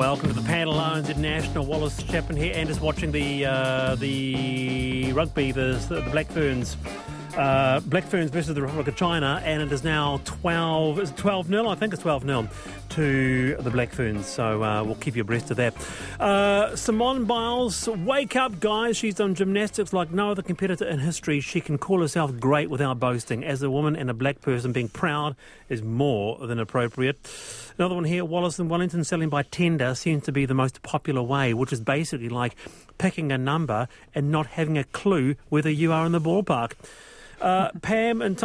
Welcome to the Panel Loans International. Wallace Chapman here, and just watching the rugby, the Black Ferns. Black Ferns versus the Republic of China, and it is now 12. Is it 12-0? I think it's 12-0 to the Black Ferns. So we'll keep you abreast of that. Simone Biles, wake up, guys! She's done gymnastics like no other competitor in history. She can call herself great without boasting. As a woman and a black person, being proud is more than appropriate. Another one here: Wallace and Wellington selling by tender seems to be the most popular way, which is basically like picking a number and not having a clue whether you are in the ballpark. Pam and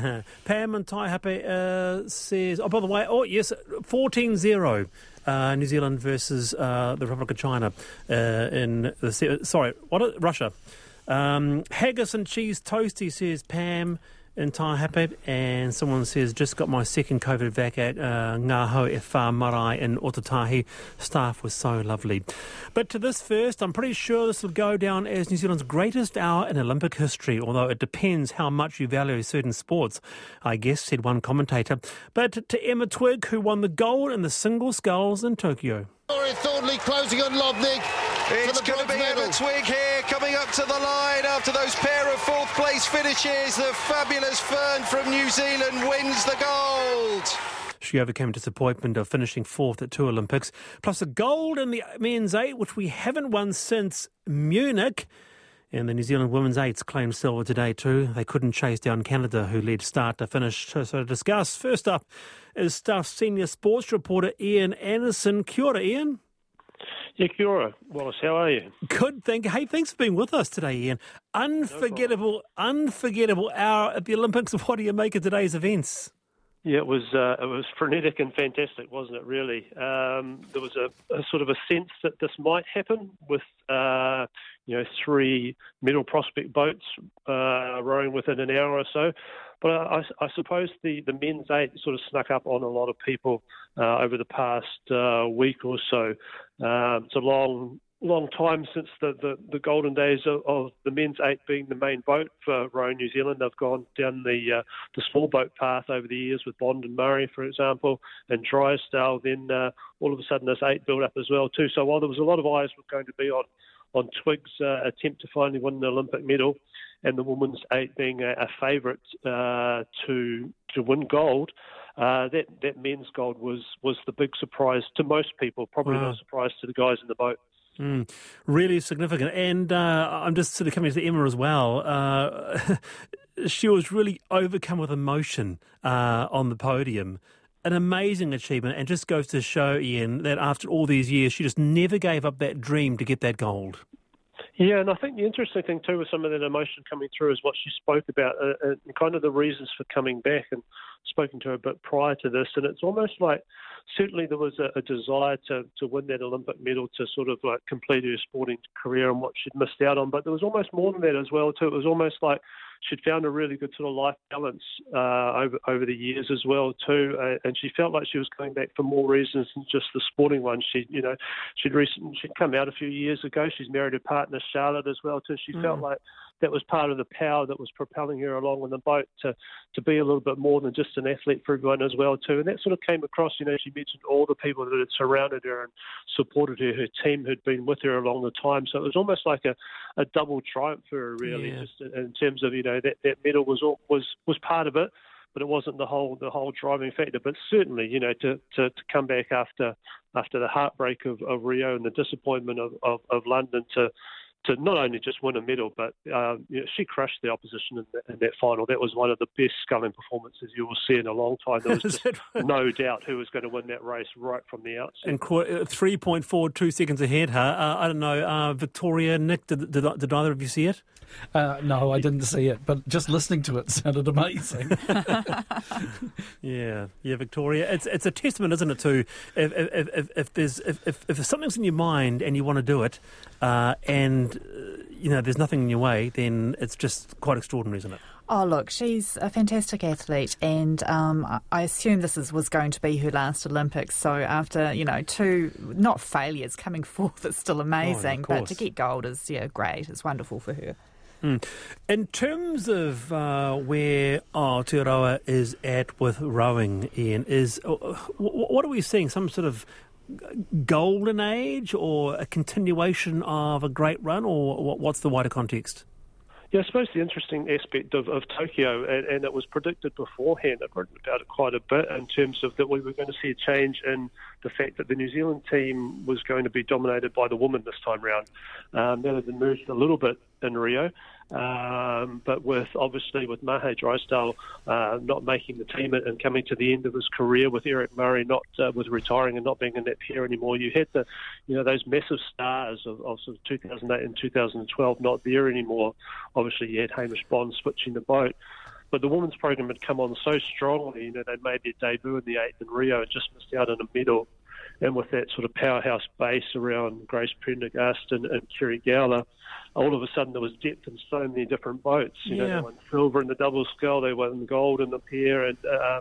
Taihape says, oh, by the way, 14-0 New Zealand versus the Republic of China in the Russia. Haggis and cheese toasty, says Pam in Taihape, and someone says, just got my second COVID vac at Ngaho e Wha Marae in Otautahi. Staff was so lovely. But to this first, I'm pretty sure this will go down as New Zealand's greatest hour in Olympic history, although it depends how much you value certain sports, I guess, said one commentator. But to Emma Twigg, who won the gold in the single sculls in Tokyo. Thornley closing on Lobnig. It's going to be Emma Twigg here coming up to the line after those pair of fourth place finishes. The fabulous Fern from New Zealand wins the gold. She overcame disappointment of finishing fourth at two Olympics, plus a gold in the men's 8, which we haven't won since Munich. And the New Zealand women's 8s claimed silver today too. They couldn't chase down Canada, who led start to finish. So to discuss, first up is Stuff senior sports reporter Ian Anderson. Kia ora, Ian. Yeah, kia ora. Wallace, how are you? Good, thank you. Hey, thanks for being with us today, Ian. Unforgettable hour at the Olympics. What do you make of today's events? Yeah, it was frenetic and fantastic, wasn't it, really? There was a sort of a sense that this might happen with, 3 medal prospect boats rowing within an hour or so. But I suppose the men's 8 sort of snuck up on a lot of people over the past week or so. It's a long time since the golden days of the men's 8 being the main boat for rowing New Zealand. They've gone down the small boat path over the years with Bond and Murray, for example, and Drysdale. Then all of a sudden this 8 built up as well too. So while there was a lot of eyes were going to be on Twig's attempt to finally win the Olympic medal, and the women's 8 being a favourite to win gold, that men's gold was the big surprise to most people. Probably not a surprise to the guys in the boat. Really significant. And I'm just sort of coming to Emma as well. She was really overcome with emotion on the podium. An amazing achievement, and just goes to show, Ian, that after all these years, she just never gave up that dream to get that gold. Yeah, and I think the interesting thing too with some of that emotion coming through is what she spoke about and kind of the reasons for coming back, and spoken to her a bit prior to this. And it's almost like certainly there was a desire to win that Olympic medal, to sort of like complete her sporting career and what she'd missed out on. But there was almost more than that as well too. It was almost like she'd found a really good sort of life balance over the years as well too, and she felt like she was going back for more reasons than just the sporting one. She'd come out a few years ago. She's married her partner Charlotte as well too. She felt like that was part of the power that was propelling her along on the boat to be a little bit more than just an athlete for everyone as well too. And that sort of came across. She mentioned all the people that had surrounded her and supported her. Her team had been with her along the time. So it was almost like a double triumph for her, really, just in terms of that medal was part of it, but it wasn't the whole driving factor. But certainly, to come back after the heartbreak of Rio and the disappointment of London to not only just win a medal, but she crushed the opposition in that final. That was one of the best sculling performances you will see in a long time. There was just no doubt who was going to win that race right from the outset. And 3.42 seconds ahead, I don't know, Victoria, Nick, did either of you see it? No, I didn't see it, but just listening to it sounded amazing. Yeah, Victoria. It's a testament, isn't it, to if something's in your mind and you want to do it, and there's nothing in your way, then it's just quite extraordinary, isn't it? Oh, look, she's a fantastic athlete, and I assume this was going to be her last Olympics. So after, 2, not failures, coming fourth is still amazing. But to get gold is, great. It's wonderful for her. In terms of where Aotearoa is at with rowing, Ian, what are we seeing? Some sort of golden age or a continuation of a great run, or what's the wider context? Yeah, I suppose the interesting aspect of Tokyo, and it was predicted beforehand, I've written about it quite a bit, in terms of that we were going to see a change in the fact that the New Zealand team was going to be dominated by the women this time round. That had emerged a little bit in Rio, but with Mahé Drysdale not making the team and coming to the end of his career, with Eric Murray not with retiring and not being in that pair anymore, you had those massive stars of sort of 2008 and 2012 not there anymore. Obviously, you had Hamish Bond switching the boat. But the women's program had come on so strongly. They made their debut in the 8th in Rio and just missed out on a medal. And with that sort of powerhouse base around Grace Prendergast and Kerry Gowler, all of a sudden there was depth in so many different boats. They won silver in the double scull, they won gold in the pair, and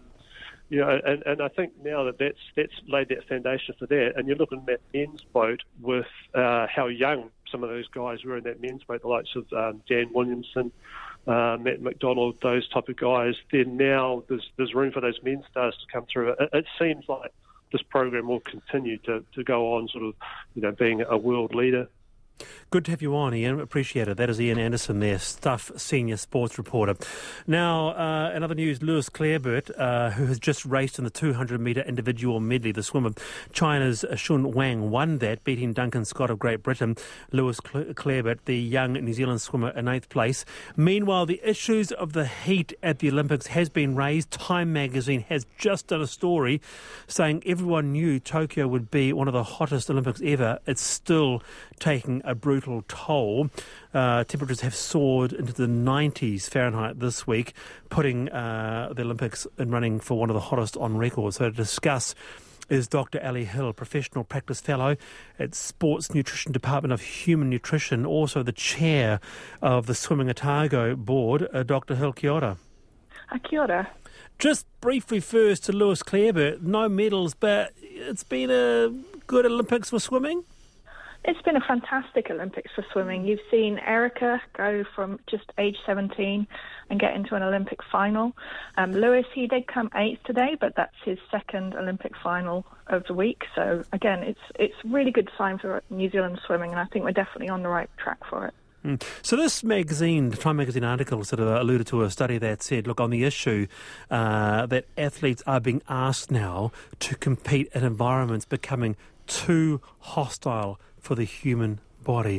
I think now that's laid that foundation for that. And you're looking at that men's boat with how young some of those guys were in that men's boat, the likes of Dan Williamson, Matt McDonald, those type of guys. Then now there's room for those men's stars to come through. It seems like this program will continue to go on sort of, being a world leader. Good to have you on, Ian. Appreciate it. That is Ian Anderson there, Stuff Senior Sports Reporter. Now, in other news, Lewis Clareburt, who has just raced in the 200-metre individual medley, the swimmer, China's Shun Wang won that, beating Duncan Scott of Great Britain. Lewis Clareburt, the young New Zealand swimmer, in 8th place. Meanwhile, the issues of the heat at the Olympics has been raised. Time magazine has just done a story saying everyone knew Tokyo would be one of the hottest Olympics ever. It's still taking a brutal toll. Temperatures have soared into the 90s Fahrenheit this week, putting the Olympics in running for one of the hottest on record. So to discuss is Dr. Ali Hill, Professional Practice Fellow at Sports Nutrition Department of Human Nutrition, also the chair of the Swimming Otago Board. Dr. Hill, kia ora. Kia ora. Just briefly first to Lewis Clareburt, no medals, but it's been a good Olympics for swimming? It's been a fantastic Olympics for swimming. You've seen Erica go from just age 17 and get into an Olympic final. Lewis, he did come 8th today, but that's his second Olympic final of the week. So, again, it's really good sign for New Zealand swimming, and I think we're definitely on the right track for it. So this magazine, the Time magazine article, sort of alluded to a study that said, look, on the issue that athletes are being asked now to compete in environments becoming too hostile for the human body.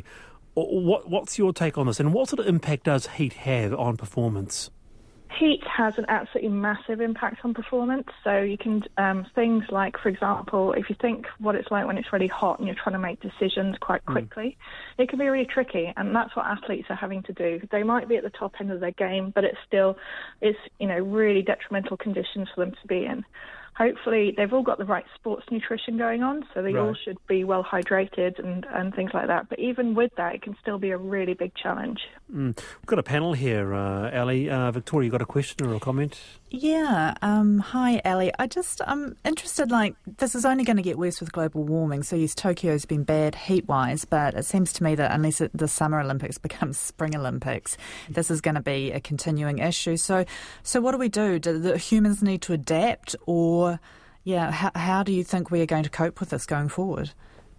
What's your take on this, and what sort of impact does heat have on performance? Heat has an absolutely massive impact on performance. So you can, things like, for example, if you think what it's like when it's really hot and you're trying to make decisions quite quickly, it can be really tricky, and that's what athletes are having to do. They might be at the top end of their game, but it's really detrimental conditions for them to be in. Hopefully they've all got the right sports nutrition going on, so they all should be well hydrated and things like that. But even with that, it can still be a really big challenge. We've got a panel here, Ali. Victoria, you got a question or a comment? Yeah. Hi, Ali. I'm interested, this is only going to get worse with global warming. So yes, Tokyo's been bad heat-wise, but it seems to me that unless the Summer Olympics becomes Spring Olympics, this is going to be a continuing issue. So what do we do? Do the humans need to adapt, or how do you think we are going to cope with this going forward?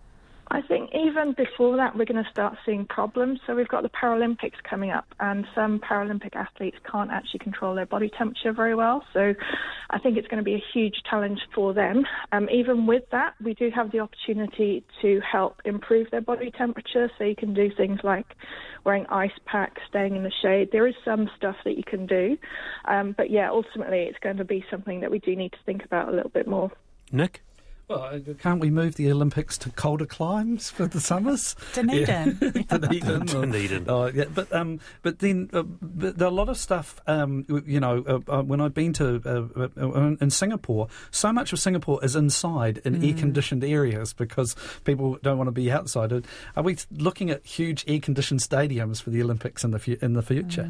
I think even before that, we're going to start seeing problems. So we've got the Paralympics coming up, and some Paralympic athletes can't actually control their body temperature very well. So I think it's going to be a huge challenge for them. Even with that, we do have the opportunity to help improve their body temperature. So you can do things like wearing ice packs, staying in the shade. There is some stuff that you can do. But ultimately, it's going to be something that we do need to think about a little bit more. Nick? Well, can't we move the Olympics to colder climes for the summers? Dunedin. Dunedin. But then a lot of stuff, when I've been to in Singapore, so much of Singapore is inside in air-conditioned areas because people don't want to be outside. Are we looking at huge air-conditioned stadiums for the Olympics in the future?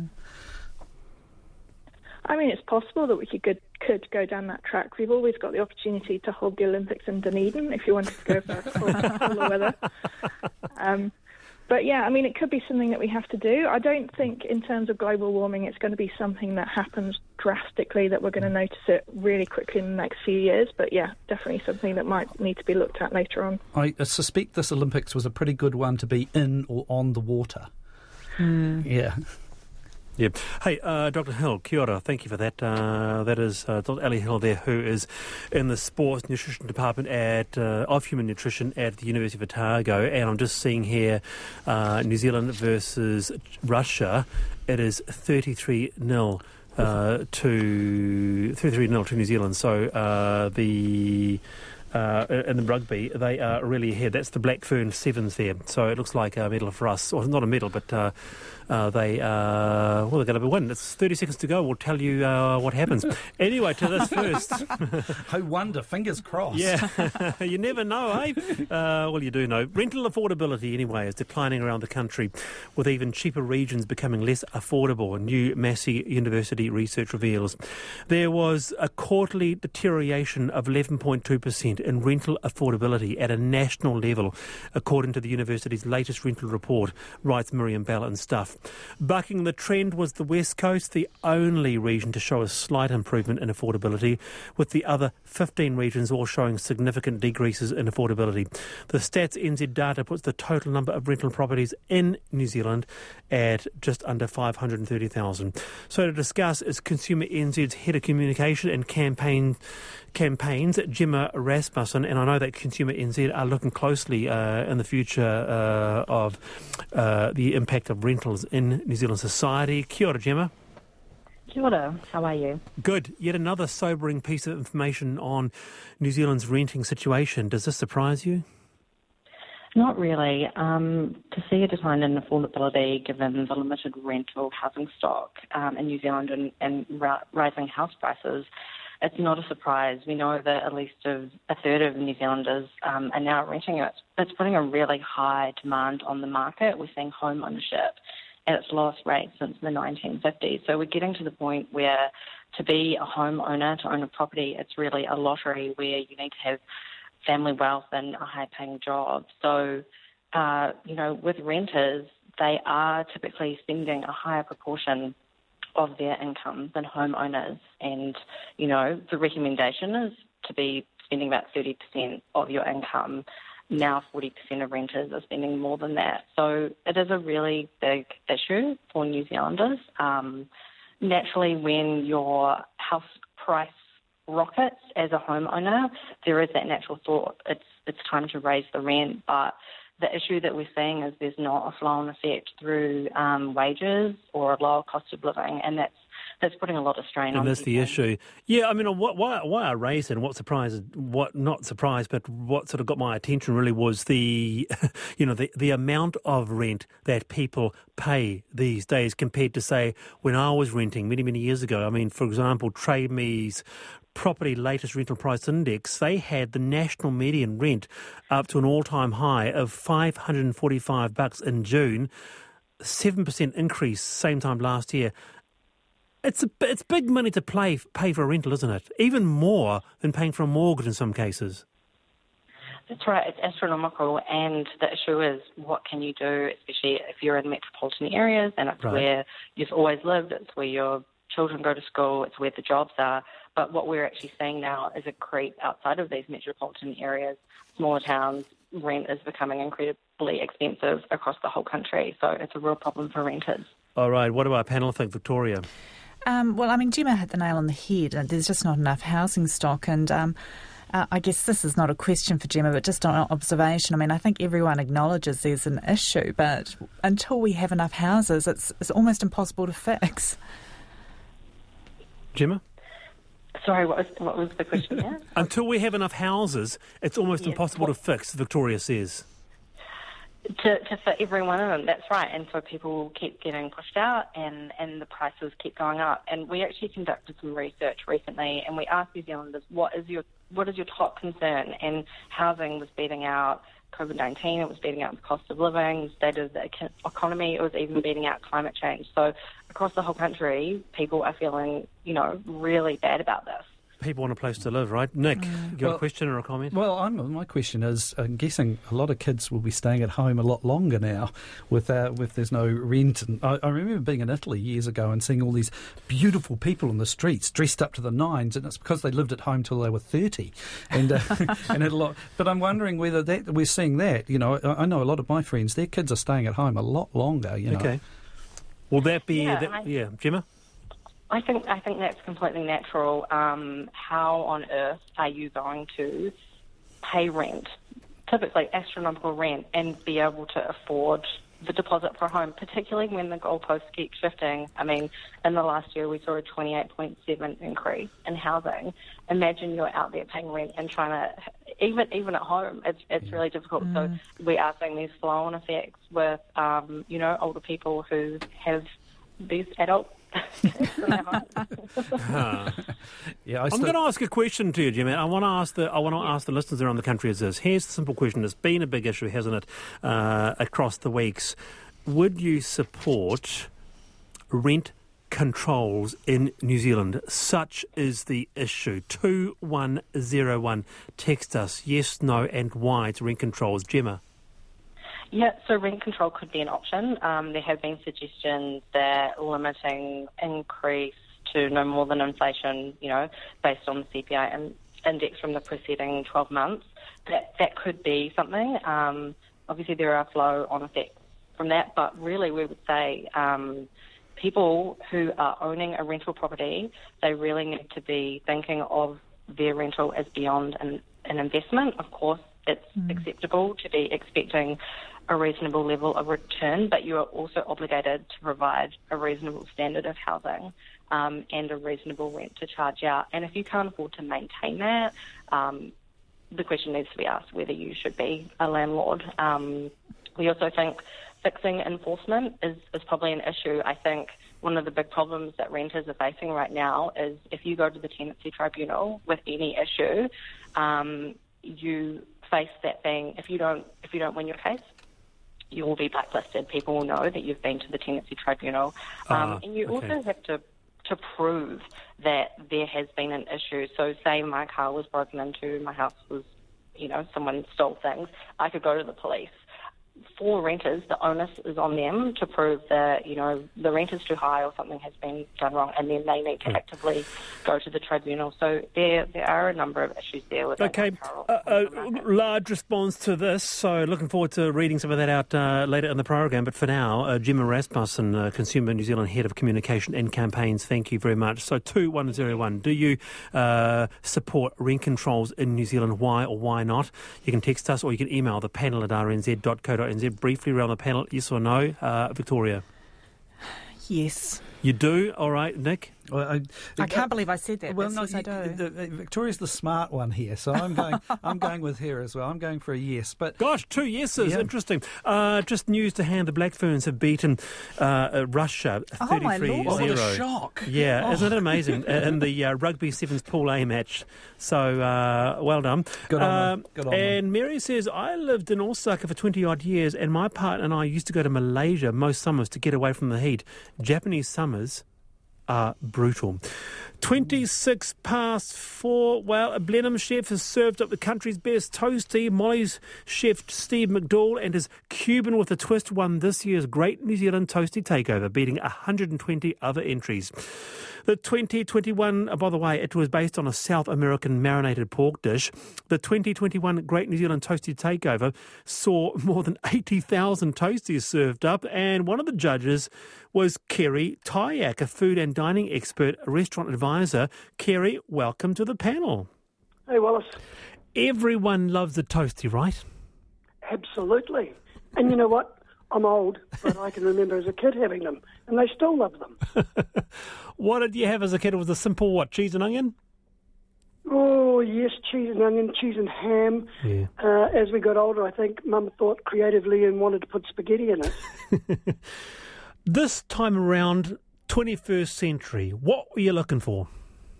I mean, it's possible that we could go down that track. We've always got the opportunity to hold the Olympics in Dunedin if you wanted to go for cooler weather. But yeah, I mean, it could be something that we have to do. I don't think in terms of global warming it's going to be something that happens drastically, that we're going to notice it really quickly in the next few years. But yeah, definitely something that might need to be looked at later on. I suspect this Olympics was a pretty good one to be in or on the water. Yeah. Yeah. Hey, Dr. Hill, kia ora. Thank you for that. That is Dr. Ali Hill there, who is in the Sports Nutrition Department of Human Nutrition at the University of Otago. And I'm just seeing here New Zealand versus Russia. It is 33-0 to New Zealand. So in the rugby, they are really ahead. That's the Black Fern Sevens there. So it looks like a medal for us. Or not a medal, but they're going to win. It's 30 seconds to go. We'll tell you what happens. Anyway, to this first. I wonder. Fingers crossed. Yeah. You never know, eh? Well, you do know. Rental affordability, anyway, is declining around the country, with even cheaper regions becoming less affordable. A new Massey University research reveals there was a quarterly deterioration of 11.2% in rental affordability at a national level, according to the university's latest rental report, writes Miriam Bell and Stuff. Bucking the trend was the West Coast, the only region to show a slight improvement in affordability, with the other 15 regions all showing significant decreases in affordability. The Stats NZ data puts the total number of rental properties in New Zealand at just under 530,000. So to discuss is Consumer NZ's Head of Communication and Campaigns, Gemma Rasmussen, and I know that Consumer NZ are looking closely in the future of the impact of rentals in New Zealand society. Kia ora, Gemma. Kia ora, how are you? Good. Yet another sobering piece of information on New Zealand's renting situation. Does this surprise you? Not really. To see a decline in affordability given the limited rental housing stock in New Zealand and rising house prices, it's not a surprise. We know that at least a third of New Zealanders are now renting it. It's putting a really high demand on the market. We're seeing home ownership at its lowest rate since the 1950s. So we're getting to the point where to be a home owner, to own a property, it's really a lottery where you need to have family wealth and a high-paying job. So, with renters, they are typically spending a higher proportion of their income than homeowners. And, the recommendation is to be spending about 30% of your income. Now 40% of renters are spending more than that. So it is a really big issue for New Zealanders. Naturally, when your house price rockets as a homeowner, there is that natural thought, it's time to raise the rent. But the issue that we're seeing is there's not a flow-on effect through wages or a lower cost of living, and that's putting a lot of strain on people. And that's the issue. Yeah, I mean, why I raised it and what not surprised, but what sort of got my attention really was the amount of rent that people pay these days compared to, say, when I was renting many, many years ago. I mean, for example, Trade Me's property latest rental price index, they had the national median rent up to an all-time high of $545 in June, 7% increase same time last year. It's big money to pay for a rental, isn't it? Even more than paying for a mortgage in some cases. That's right, it's astronomical, and the issue is what can you do, especially if you're in metropolitan areas and it's where you've always lived, it's where your children go to school, it's where the jobs are. But what we're actually seeing now is a creep outside of these metropolitan areas, smaller towns. Rent is becoming incredibly expensive across the whole country, so it's a real problem for renters. All right, what do our panel think, Victoria? Well, I mean, Gemma hit the nail on the head. There's just not enough housing stock, and I guess this is not a question for Gemma, but just an observation. I mean, I think everyone acknowledges there's an issue, but until we have enough houses, it's almost impossible to fix. Gemma? Sorry, what was the question there? Until we have enough houses, it's almost impossible to fix, Victoria says. To fit every one of them, that's right. And so people keep getting pushed out and the prices keep going up. And we actually conducted some research recently and we asked New Zealanders, what is your top concern? And housing was beating out COVID-19, it was beating out the cost of living, state of the economy, it was even beating out climate change. So across the whole country, people are feeling, really bad about this. people want a place to live, right? Nick, you got a question or a comment? Well, my question is, I'm guessing a lot of kids will be staying at home a lot longer now with there's no rent. And I remember being in Italy years ago and seeing all these beautiful people on the streets dressed up to the nines, and it's because they lived at home till they were 30. And and had a lot. But I'm wondering whether we're seeing that. You know, I know a lot of my friends, their kids are staying at home a lot longer. You know. Okay. Will that be... Gemma? I think that's completely natural. How on earth are you going to pay rent, typically astronomical rent, and be able to afford the deposit for a home, particularly when the goalposts keep shifting? I mean, in the last year we saw a 28.7% increase in housing. Imagine you're out there paying rent and trying to, even at home, it's really difficult. So we are seeing these flow-on effects with, older people who have these adult I'm going to ask a question to you, Jim. I want to ask the listeners around the country is this. Here's the simple question. It's been a big issue, hasn't it, across the weeks. Would you support rent controls in New Zealand? Such is the issue. 2101. Text us yes, no, and why to rent controls. Gemma. Yeah, so rent control could be an option. There have been suggestions that limiting increase to no more than inflation, based on the CPI index from the preceding 12 months, that could be something. Obviously, there are flow-on effects from that, but really we would say people who are owning a rental property, they really need to be thinking of their rental as beyond an investment. Of course, it's acceptable to be expecting a reasonable level of return, but you are also obligated to provide a reasonable standard of housing and a reasonable rent to charge out. And if you can't afford to maintain that, the question needs to be asked whether you should be a landlord. We also think fixing enforcement is probably an issue. I think one of the big problems that renters are facing right now is if you go to the tenancy tribunal with any issue, you face that being, if you don't win your case, you will be blacklisted. People will know that you've been to the tenancy tribunal. And you also have to prove that there has been an issue. So say my car was broken into, my house was, someone stole things, I could go to the police. For renters, the onus is on them to prove that, the rent is too high or something has been done wrong, and then they need to actively go to the tribunal. So there are a number of issues there. With large response to this, so looking forward to reading some of that out later in the program. But for now, Gemma Rasmussen, Consumer New Zealand Head of Communication and Campaigns, thank you very much. So 2101, do you support rent controls in New Zealand? Why or why not? You can text us or you can email the panel at rnz.co.nz. Briefly around the panel, yes or no? Victoria? Yes. You do? All right, Nick? Well, I can't believe I said that. Well, no, yes, I do. Victoria's the smart one here, so I'm going with her as well. I'm going for a yes. But gosh, 2 yeses. Yeah. Interesting. Just news to hand: the Black Ferns have beaten Russia 33-0. What a shock! Yeah, isn't it amazing? In the Rugby Sevens Pool A match. So well done. Good on them. And Mary says, I lived in Osaka for 20-odd years, and my partner and I used to go to Malaysia most summers to get away from the heat. Japanese summers are brutal. 26 past 4. Well, a Blenheim chef has served up the country's best toasty. Molly's chef Steve McDowell and his Cuban with a twist won this year's Great New Zealand Toasty Takeover, beating 120 other entries. The 2021, by the way, it was based on a South American marinated pork dish. The 2021 Great New Zealand Toasty Takeover saw more than 80,000 toasties served up, and one of the judges was Kerry Tyack, a food and dining expert, restaurant advisor. Kerry, welcome to the panel. Hey, Wallace. Everyone loves a toasty, right? Absolutely. And you know what? I'm old, but I can remember as a kid having them, and they still love them. What did you have as a kid? It was a simple what, cheese and onion? Oh, yes, cheese and onion, cheese and ham. Yeah. As we got older, I think Mum thought creatively and wanted to put spaghetti in it. This time around, 21st century, what were you looking for?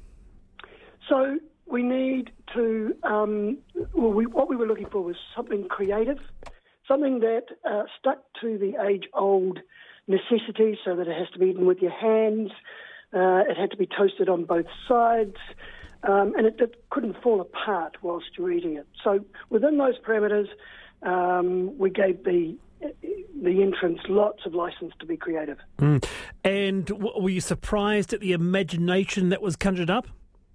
So we need to, what we were looking for was something creative, something that stuck to the age-old necessities, so that it has to be eaten with your hands, it had to be toasted on both sides, and it couldn't fall apart whilst you're eating it. So within those parameters, we gave the entrants lots of license to be creative. And were you surprised at the imagination that was conjured up?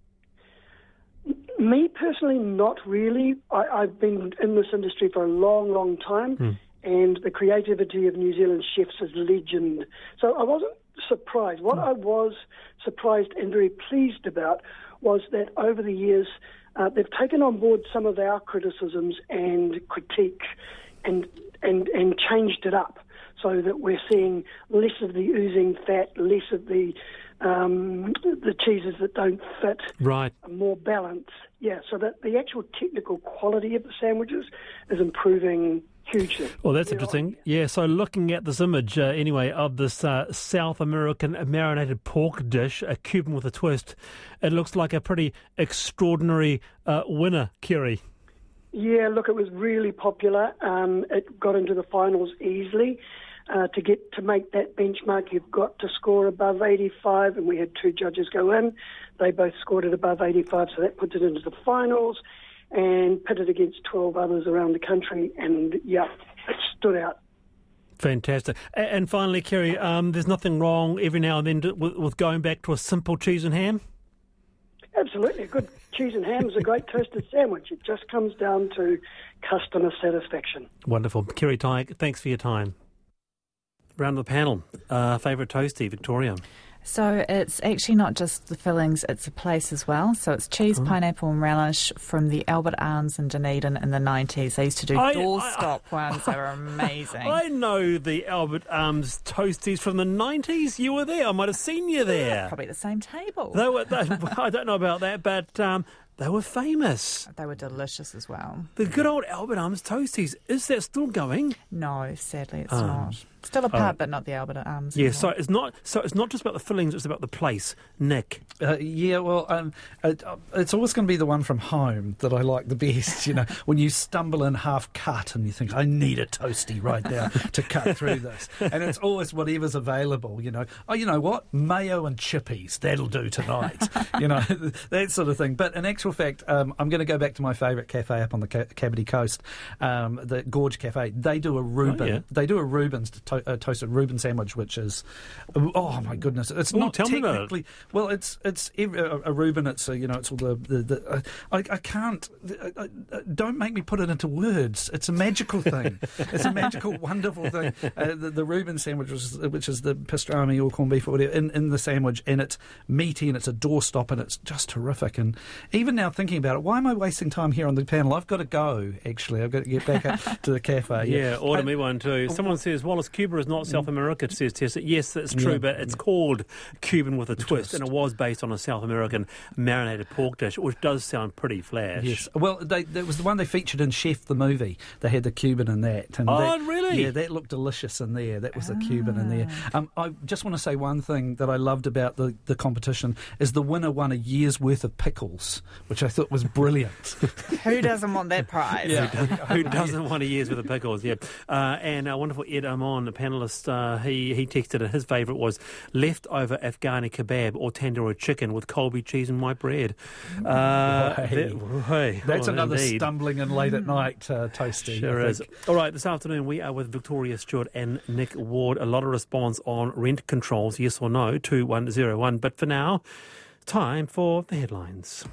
Me personally, not really. I've been in this industry for a long, long time, and the creativity of New Zealand chefs is legend. So I wasn't surprised. What I was surprised and very pleased about was that over the years, they've taken on board some of our criticisms and critique and changed it up so that we're seeing less of the oozing fat, less of the cheeses that don't fit, right? More balance, so that the actual technical quality of the sandwiches is improving hugely. Well, that's interesting. Yeah, so looking at this image, anyway, of this South American marinated pork dish, a Cuban with a twist, it looks like a pretty extraordinary winner, Kerry. Yeah, look, it was really popular. It got into the finals easily. To make that benchmark, you've got to score above 85, and we had 2 judges go in. They both scored it above 85, so that puts it into the finals and pitted against 12 others around the country, and it stood out. Fantastic. And finally, Kerry, there's nothing wrong every now and then with going back to a simple cheese and ham? Absolutely. A good cheese and ham is a great toasted sandwich. It just comes down to customer satisfaction. Wonderful. Kerry Tighe, thanks for your time. Round of the panel, favourite toastie, Victoria? So it's actually not just the fillings, it's a place as well. So it's cheese, pineapple and relish from the Albert Arms in Dunedin in the 90s. They used to do doorstop ones. They were amazing. I know the Albert Arms toasties from the 90s. You were there. I might have seen you there. Probably the same table. I don't know about that, but they were famous. They were delicious as well. The good old Albert Arms toasties. Is that still going? No, sadly it's not. Still a pub, but not the Albert Arms. Yeah, so it's not just about the fillings, it's about the place. Nick? It's always going to be the one from home that I like the best, when you stumble in half cut and you think, I need a toastie right there to cut through this. And it's always whatever's available, Oh, you know what? Mayo and chippies, that'll do tonight. That sort of thing. But in actual fact, I'm going to go back to my favourite cafe up on the Kapiti Coast, the Gorge Cafe. They do a Reuben. Oh, yeah. They do a Reuben's toasted Reuben sandwich, which is, oh my goodness, it's not technically. Well, it's a Reuben. It's it's all the I can't. Don't make me put it into words. It's a magical thing. It's a magical, wonderful thing. The Reuben sandwich, which is the pastrami or corned beef or whatever in the sandwich, and it's meaty and it's a doorstop and it's just terrific. And even now thinking about it, why am I wasting time here on the panel? I've got to go. Actually, I've got to get back up to the cafe. Yeah, order me one too. Someone says Wallace, Cuba is not South America, says Tessa. Yes, that's true, but it's called Cuban with a twist, and it was based on a South American marinated pork dish, which does sound pretty flash. Yes. Well, that was the one they featured in Chef the movie. They had the Cuban in that. And really? Yeah, that looked delicious in there. That was the Cuban in there. I just want to say one thing that I loved about the competition is the winner won a year's worth of pickles, which I thought was brilliant. Who doesn't want that prize? Yeah. Who doesn't want a year's worth of pickles? Yeah. And our wonderful Ed Amon, the panellist, he texted it. His favourite was leftover Afghani kebab or tandoori chicken with Colby cheese and white bread. That's another stumbling in late at night toasty. Sure is. All right, this afternoon we are with Victoria Stewart and Nick Ward. A lot of response on rent controls, yes or no, 2101. But for now, time for the headlines.